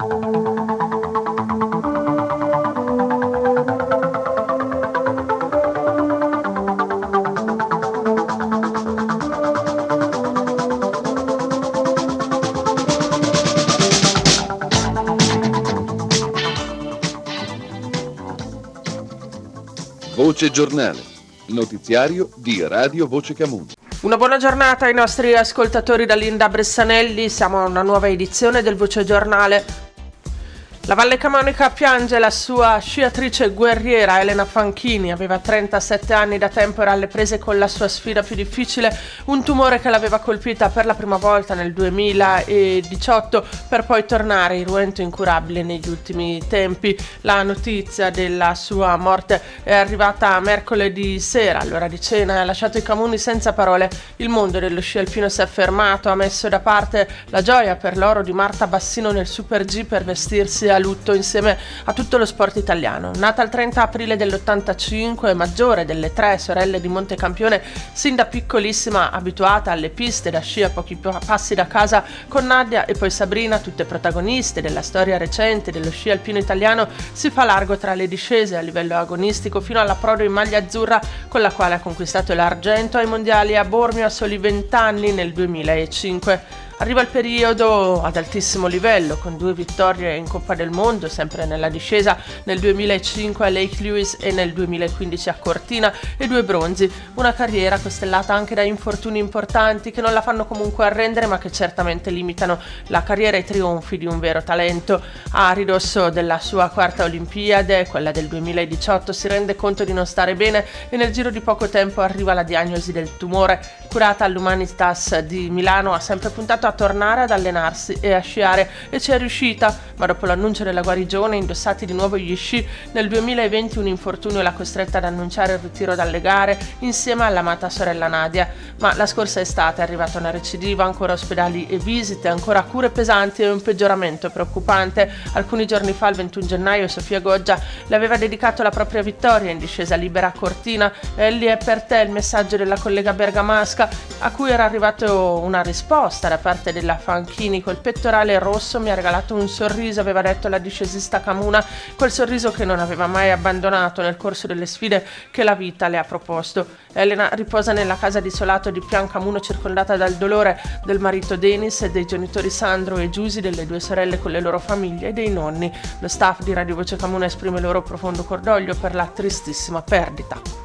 Voce Giornale, notiziario di Radio Voce Camuno. Una buona giornata ai nostri ascoltatori da Linda Bressanelli, siamo a una nuova edizione del Voce Giornale. La Valle Camonica piange la sua sciatrice guerriera Elena Fanchini, aveva 37 anni, da tempo era alle prese con la sua sfida più difficile, un tumore che l'aveva colpita per la prima volta nel 2018 per poi tornare irruento incurabile negli ultimi tempi. La notizia della sua morte è arrivata mercoledì sera, all'ora di cena, e ha lasciato i Camuni senza parole. Il mondo dello sci alpino si è fermato, ha messo da parte la gioia per l'oro di Marta Bassino nel Super G per vestirsi a lutto insieme a tutto lo sport italiano. Nata il 30 aprile dell'85, maggiore delle tre sorelle di Montecampione, sin da piccolissima abituata alle piste da sci a pochi passi da casa, con Nadia e poi Sabrina, tutte protagoniste della storia recente dello sci alpino italiano, si fa largo tra le discese a livello agonistico fino all'approdo in maglia azzurra, con la quale ha conquistato l'argento ai mondiali a Bormio a soli 20 anni nel 2005. Arriva il periodo ad altissimo livello, con 2 vittorie in Coppa del Mondo, sempre nella discesa, nel 2005 a Lake Louise e nel 2015 a Cortina, e 2 bronzi. Una carriera costellata anche da infortuni importanti che non la fanno comunque arrendere, ma che certamente limitano la carriera e i trionfi di un vero talento. A ridosso della sua quarta Olimpiade, quella del 2018, si rende conto di non stare bene e nel giro di poco tempo arriva la diagnosi del tumore. Curata all'Humanitas di Milano, ha sempre puntato a tornare ad allenarsi e a sciare, e ci è riuscita, ma dopo l'annuncio della guarigione, indossati di nuovo gli sci, nel 2020 un infortunio l'ha costretta ad annunciare il ritiro dalle gare insieme all'amata sorella Nadia. Ma la scorsa estate è arrivata una recidiva, ancora ospedali e visite, ancora cure pesanti e un peggioramento preoccupante. Alcuni giorni fa, il 21 gennaio, Sofia Goggia le aveva dedicato la propria vittoria in discesa libera a Cortina. Ellie, è per te il messaggio della collega bergamasca, a cui era arrivato una risposta da parte della Fanchini. Col pettorale rosso mi ha regalato un sorriso, aveva detto la discesista camuna, quel sorriso che non aveva mai abbandonato nel corso delle sfide che la vita le ha proposto. Elena riposa nella casa di Solato di Pian Camuno, circondata dal dolore del marito Denis e dei genitori Sandro e Giusy, delle 2 sorelle con le loro famiglie e dei nonni. Lo staff di Radio Voce Camuno esprime il loro profondo cordoglio per la tristissima perdita.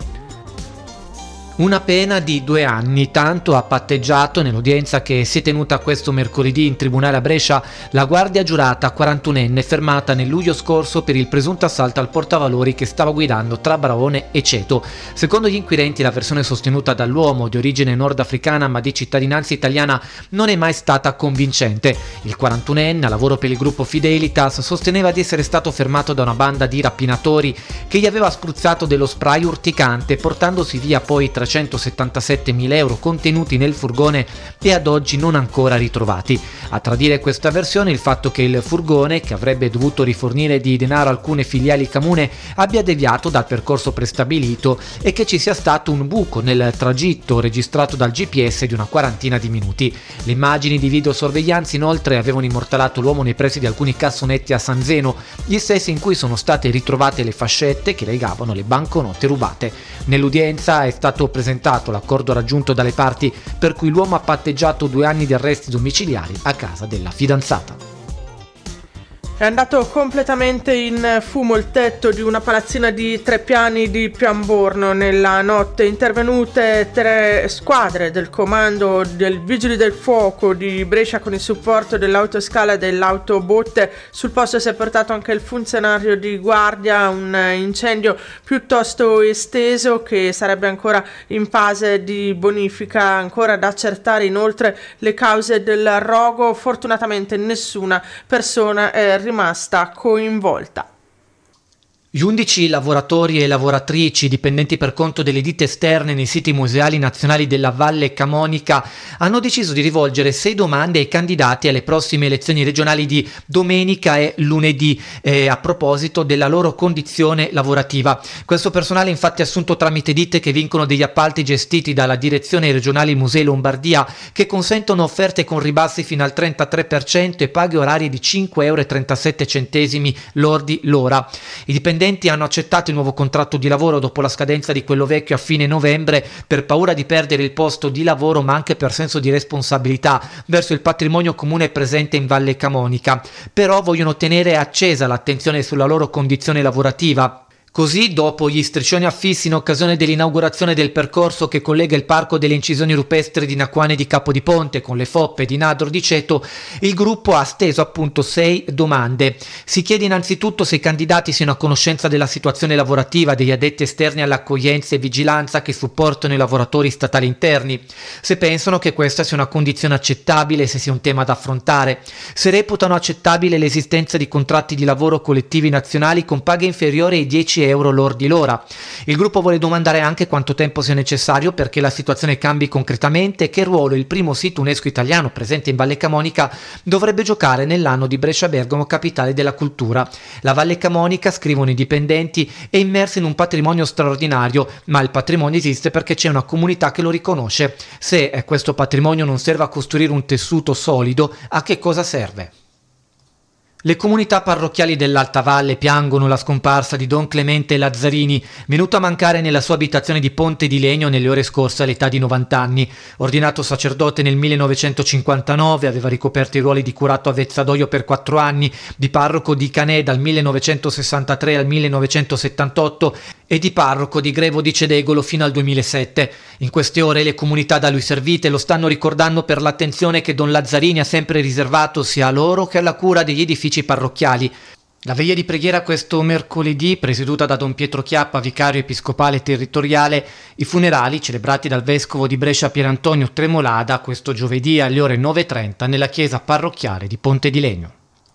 Una pena di 2 anni, tanto ha patteggiato nell'udienza che si è tenuta questo mercoledì in tribunale a Brescia la guardia giurata 41enne fermata nel luglio scorso per il presunto assalto al portavalori che stava guidando tra Braone e Ceto. Secondo gli inquirenti, la versione sostenuta dall'uomo, di origine nordafricana ma di cittadinanza italiana, non è mai stata convincente. Il 41enne, a lavoro per il gruppo Fidelitas, sosteneva di essere stato fermato da una banda di rapinatori che gli aveva spruzzato dello spray urticante, portandosi via poi 377.000 euro contenuti nel furgone e ad oggi non ancora ritrovati. A tradire questa versione il fatto che il furgone, che avrebbe dovuto rifornire di denaro alcune filiali Camune, abbia deviato dal percorso prestabilito e che ci sia stato un buco nel tragitto registrato dal GPS di una quarantina di minuti. Le immagini di videosorveglianza inoltre avevano immortalato l'uomo nei pressi di alcuni cassonetti a San Zeno, gli stessi in cui sono state ritrovate le fascette che legavano le banconote rubate. Nell'udienza è stato presentato l'accordo raggiunto dalle parti per cui l'uomo ha patteggiato 2 anni di arresti domiciliari a casa della fidanzata. È andato completamente in fumo il tetto di una palazzina di 3 piani di Pianborno nella notte. Intervenute 3 squadre del comando del Vigili del Fuoco di Brescia con il supporto dell'autoscala e dell'autobotte. Sul posto si è portato anche il funzionario di guardia. Un incendio piuttosto esteso che sarebbe ancora in fase di bonifica, ancora da accertare inoltre le cause del rogo. Fortunatamente nessuna persona è rimasta coinvolta. Gli 11 lavoratori e lavoratrici dipendenti per conto delle ditte esterne nei siti museali nazionali della Valle Camonica hanno deciso di rivolgere 6 domande ai candidati alle prossime elezioni regionali di domenica e lunedì a proposito della loro condizione lavorativa. Questo personale infatti è assunto tramite ditte che vincono degli appalti gestiti dalla Direzione Regionale Musei Lombardia, che consentono offerte con ribassi fino al 33% e paghe orarie di 5,37 euro lordi l'ora. I dipendenti hanno accettato il nuovo contratto di lavoro dopo la scadenza di quello vecchio a fine novembre per paura di perdere il posto di lavoro, ma anche per senso di responsabilità verso il patrimonio comune presente in Valle Camonica. Però vogliono tenere accesa l'attenzione sulla loro condizione lavorativa. Così, dopo gli striscioni affissi in occasione dell'inaugurazione del percorso che collega il Parco delle Incisioni Rupestri di Naquane di Capodiponte con le foppe di Nadro di Ceto, il gruppo ha steso appunto 6 domande. Si chiede innanzitutto se i candidati siano a conoscenza della situazione lavorativa degli addetti esterni all'accoglienza e vigilanza che supportano i lavoratori statali interni, se pensano che questa sia una condizione accettabile e se sia un tema da affrontare, se reputano accettabile l'esistenza di contratti di lavoro collettivi nazionali con paghe inferiori ai 10 euro lordi l'ora. Il gruppo vuole domandare anche quanto tempo sia necessario perché la situazione cambi concretamente e che ruolo il primo sito UNESCO italiano presente in Valle Camonica dovrebbe giocare nell'anno di Brescia-Bergamo capitale della cultura. La Valle Camonica, scrivono i dipendenti, è immersa in un patrimonio straordinario, ma il patrimonio esiste perché c'è una comunità che lo riconosce. Se questo patrimonio non serve a costruire un tessuto solido, a che cosa serve? Le comunità parrocchiali dell'Alta Valle piangono la scomparsa di Don Clemente Lazzarini, venuto a mancare nella sua abitazione di Ponte di Legno nelle ore scorse all'età di 90 anni. Ordinato sacerdote nel 1959, aveva ricoperto i ruoli di curato a Vezzadoio per 4 anni, di parroco di Canè dal 1963 al 1978 e di parroco di Grevo di Cedegolo fino al 2007. In queste ore le comunità da lui servite lo stanno ricordando per l'attenzione che Don Lazzarini ha sempre riservato sia a loro che alla cura degli edifici parrocchiali. La veglia di preghiera questo mercoledì, presieduta da Don Pietro Chiappa, vicario episcopale territoriale, i funerali celebrati dal vescovo di Brescia Pierantonio Tremolada questo giovedì alle ore 9:30 nella chiesa parrocchiale di Ponte di Legno.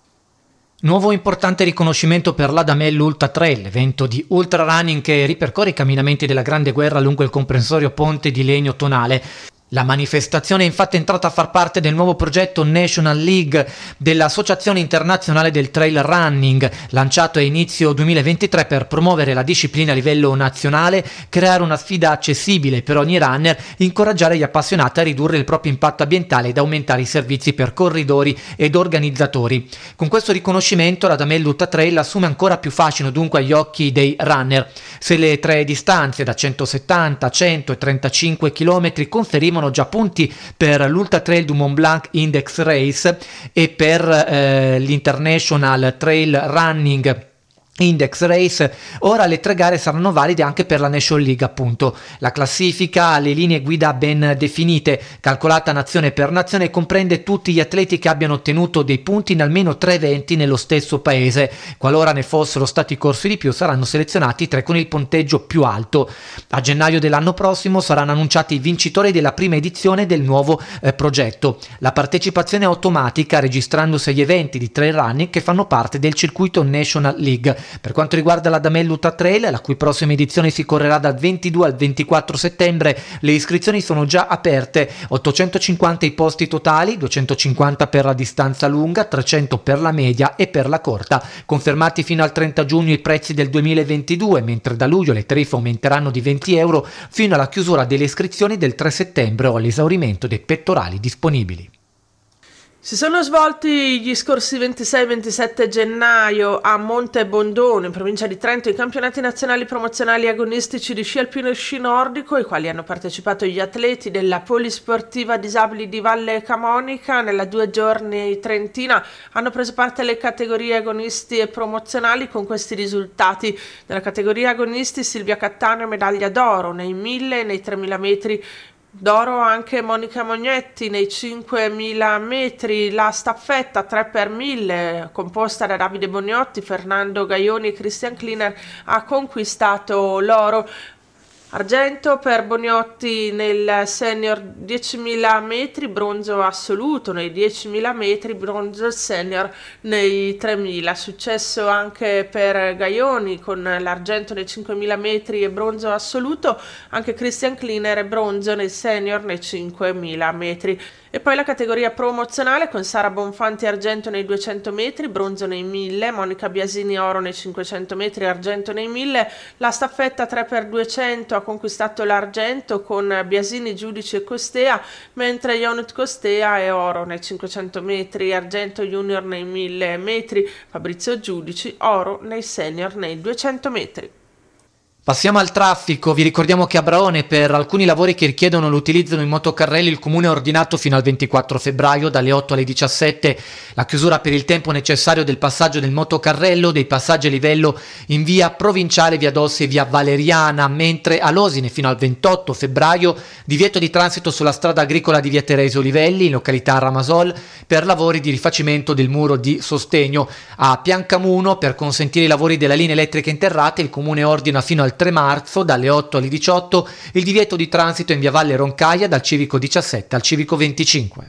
Nuovo importante riconoscimento per l'Adamello Ultra Trail, evento di ultra running che ripercorre i camminamenti della Grande Guerra lungo il comprensorio Ponte di Legno Tonale. La manifestazione è infatti entrata a far parte del nuovo progetto National League dell'Associazione Internazionale del Trail Running, lanciato a inizio 2023 per promuovere la disciplina a livello nazionale, creare una sfida accessibile per ogni runner, incoraggiare gli appassionati a ridurre il proprio impatto ambientale ed aumentare i servizi per corridori ed organizzatori. Con questo riconoscimento l'Adamello Ultra Trail assume ancora più fascino dunque agli occhi dei runner. Se le 3 distanze da 170, 100 e 35 km conferivano già punti per l'Ultra Trail du Mont Blanc Index Race e per l'International Trail Running Index Race, ora le 3 gare saranno valide anche per la National League appunto. La classifica ha le linee guida ben definite, calcolata nazione per nazione, comprende tutti gli atleti che abbiano ottenuto dei punti in almeno 3 eventi nello stesso paese. Qualora ne fossero stati corsi di più saranno selezionati 3 con il punteggio più alto. A gennaio dell'anno prossimo saranno annunciati i vincitori della prima edizione del nuovo progetto. La partecipazione è automatica registrandosi agli eventi di trail running che fanno parte del circuito National League. Per quanto riguarda l'Adamello Ultra Trail, la cui prossima edizione si correrà dal 22 al 24 settembre, le iscrizioni sono già aperte, 850 i posti totali, 250 per la distanza lunga, 300 per la media e per la corta. Confermati fino al 30 giugno i prezzi del 2022, mentre da luglio le tariffe aumenteranno di 20 euro fino alla chiusura delle iscrizioni del 3 settembre o all'esaurimento dei pettorali disponibili. Si sono svolti gli scorsi 26-27 gennaio a Monte Bondone, in provincia di Trento, i campionati nazionali promozionali agonistici di sci alpino e sci nordico, ai quali hanno partecipato gli atleti della Polisportiva Disabili di Valle Camonica. Nella 2 giorni trentina hanno preso parte le categorie agonisti e promozionali con questi risultati. Nella categoria agonisti Silvia Cattaneo medaglia d'oro nei 1000 e nei 3000 metri. D'oro anche Monica Mognetti nei 5.000 metri, la staffetta 3x1000 composta da Davide Boniotti, Fernando Gaioni e Christian Kliner ha conquistato l'oro. Argento per Boniotti nel senior 10.000 metri, bronzo assoluto nei 10.000 metri, bronzo senior nei 3.000. Successo anche per Gaioni con l'argento nei 5.000 metri e bronzo assoluto, anche Christian Kleiner bronzo nei senior nei 5.000 metri. E poi la categoria promozionale con Sara Bonfanti argento nei 200 metri, bronzo nei 1000, Monica Biasini oro nei 500 metri, argento nei 1000. La staffetta 3x200 ha conquistato l'argento con Biasini, Giudici e Costea, mentre Ionut Costea è oro nei 500 metri, argento junior nei 1000 metri, Fabrizio Giudici oro nei senior nei 200 metri. Passiamo al traffico. Vi ricordiamo che a Braone per alcuni lavori che richiedono l'utilizzo di motocarrelli il comune ha ordinato fino al 24 febbraio dalle 8 alle 17 la chiusura per il tempo necessario del passaggio del motocarrello, dei passaggi a livello in via Provinciale, via Dossi e via Valeriana, mentre a Losine fino al 28 febbraio divieto di transito sulla strada agricola di via Teresio Livelli in località Ramasol per lavori di rifacimento del muro di sostegno. A Piancamuno per consentire i lavori della linea elettrica interrata il comune ordina fino al 3 marzo dalle 8 alle 18 il divieto di transito in via Valle Roncaia dal civico 17 al civico 25.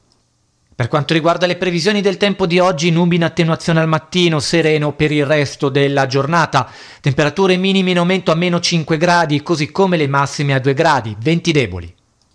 Per quanto riguarda le previsioni del tempo di oggi, nubi in attenuazione al mattino, sereno per il resto della giornata, temperature minime in aumento a meno 5 gradi, così come le massime a 2 gradi, venti deboli.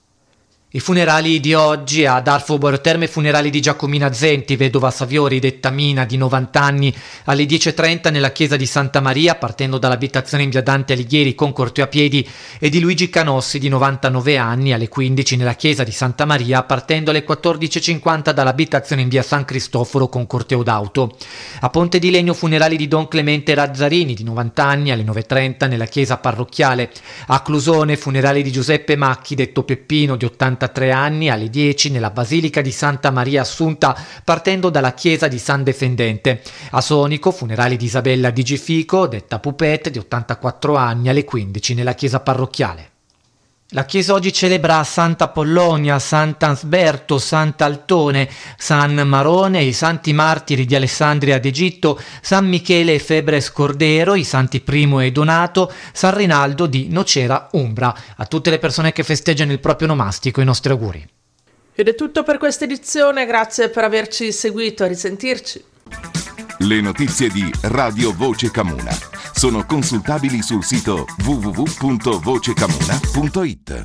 I funerali di oggi a Darfo Boero Terme, funerali di Giacomina Zenti, vedova Saviori, detta Mina, di 90 anni, alle 10.30 nella chiesa di Santa Maria, partendo dall'abitazione in via Dante Alighieri con corteo a piedi, e di Luigi Canossi, di 99 anni, alle 15 nella chiesa di Santa Maria, partendo alle 14.50 dall'abitazione in via San Cristoforo con corteo d'auto. A Ponte di Legno, funerali di Don Clemente Razzarini, di 90 anni, alle 9.30 nella chiesa parrocchiale. A Clusone, funerali di Giuseppe Macchi, detto Peppino, di 83 anni, alle 10 nella Basilica di Santa Maria Assunta, partendo dalla chiesa di San Defendente. A Sonico, funerali di Isabella Di Gifico, detta Pupette, di 84 anni, alle 15 nella chiesa parrocchiale. La chiesa oggi celebra Santa Pollonia, Sant'Ansberto, Sant'Altone, San Marone, i santi martiri di Alessandria d'Egitto, San Michele e Febre Scordero, i santi Primo e Donato, San Rinaldo di Nocera Umbra. A tutte le persone che festeggiano il proprio nomastico i nostri auguri. Ed è tutto per questa edizione, grazie per averci seguito, a risentirci. Le notizie di Radio Voce Camuna sono consultabili sul sito www.vocecamuna.it.